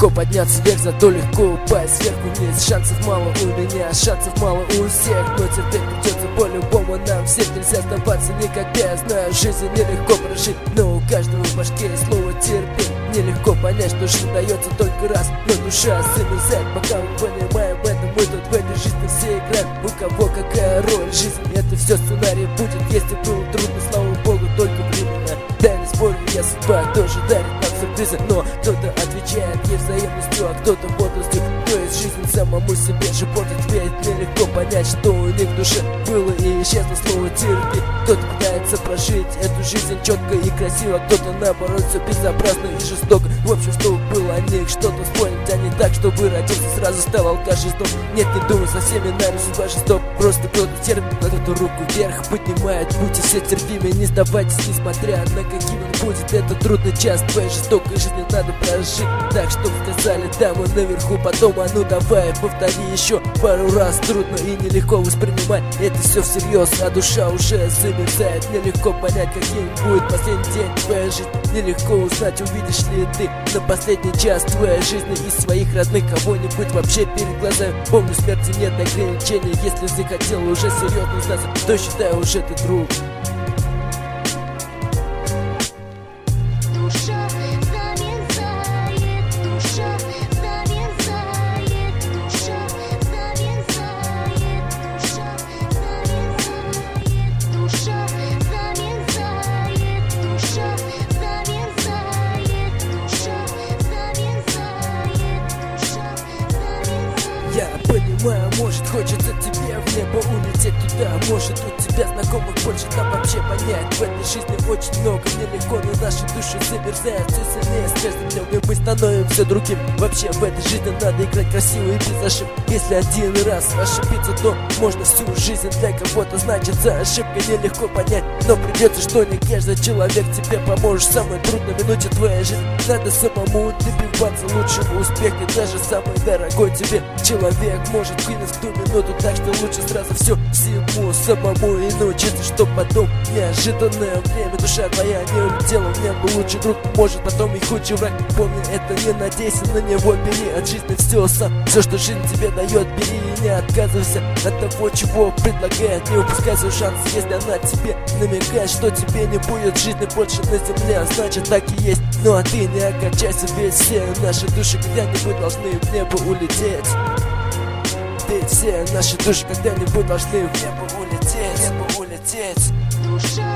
легко подняться вверх, зато легко упасть сверху вниз. Шансов мало у меня, шансов мало у всех, но терпеть придется по-любому нам всем. Нельзя сдаваться никогда, я знаю, жизнь нелегко прожить, но у каждого в башке слово терпеть. Нелегко понять, что жизнь дается только раз, но душа замерзает. Пока мы понимаем это, мы тут в этой жизни все играем. У кого какая роль, жизнь это все сценарий будет. Если было трудно, слава богу, только временно. Да, не спорю, я судьба тоже дарит нам сюрпризы, но кто-то отвечает ей взаимностью, а кто-то бодростью. То есть жизнь самому себе же портит, ведь нелегко понять, что у них в душе было и исчезло слово терпи. Кто-то пытается прожить эту жизнь четко и красиво, кто-то наоборот все безобразно и жестоко. В общем, что было о них что-то вспомнить, а не так, чтобы родился сразу стал алкашистом. Нет, не думай, со всеми нами судьба жесток. Просто кто-то терпит, кто-то руку вверх поднимает. Будьте все терпимы, не сдавайтесь, несмотря на каким он будет. Это трудный час твоей жестокой жизни надо прожить. Так, что сказали дамы наверху, потом а ну давай повтори еще пару раз. Трудно и нелегко воспринимать это все всерьез, а душа уже замерзает. Нелегко понять, каким будет последний день твоей жизни. Нелегко узнать, увидишь ли ты на последний час твоей жизни из своих родных кого-нибудь вообще перед глазами. Помню, смерти нет ограничений, если захотел уже серьезно сдаться, то считай уже ты друг. Я понимаю, может хочется тебе в небо улететь туда. Может у тебя знакомых больше, там вообще понять. В этой жизни очень много нелегко, но наши души замерзают все сильнее с каждым днем, и мы становимся другим. Вообще в этой жизни надо играть красиво и без ошибок. Если один раз ошибиться, то можно всю жизнь. Для кого-то значит за ошибкой нелегко понять, но придется, что не каждый человек тебе поможет. В самой трудной минуте твоей жизни надо самому добиваться лучшего успеха. Даже самый дорогой тебе человек может кинуть в ту минуту, так что лучше сразу все всему самому и научиться, что потом неожиданное время душа твоя не улетела. У меня был лучший друг, может потом и худший враг. Помни это, не надейся на него, бери от жизни все сам. Все, что жизнь тебе дает, бери и не отказывайся от того, чего предлагает. Не упускай свой шанс, если она тебе намекает, что тебе не будет жизни больше на земле, значит так и есть. Ну а ты не огорчайся, ведь все наши души когда-нибудь должны в небо улететь. Ведь все наши души когда-нибудь должны в небо улететь.